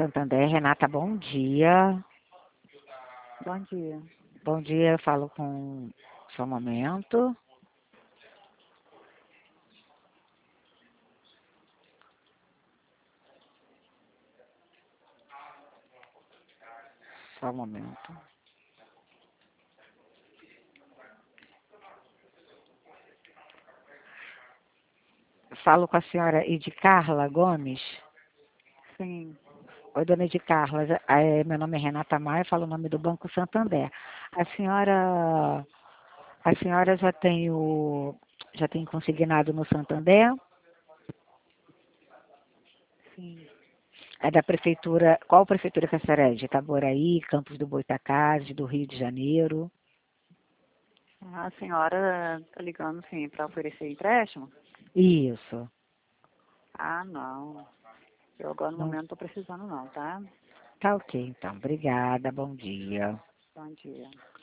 Santander. Renata, bom dia. Bom dia. Bom dia, eu falo com só um momento. Só um momento. Falo com a senhora Edicarla Gomes. Sim. Oi, dona Edicarla. Meu nome é Renata Maia, falo o nome do Banco Santander. A senhora já tem consignado no Santander? Sim. É da prefeitura, qual prefeitura que a senhora é? De Itaboraí, Campos do Goytacazes, do Rio de Janeiro? A senhora está ligando, sim, para oferecer empréstimo? Isso. Ah, não. Eu agora no Não, momento não estou precisando não, tá? tá ok, então. Obrigada, bom dia. Bom dia.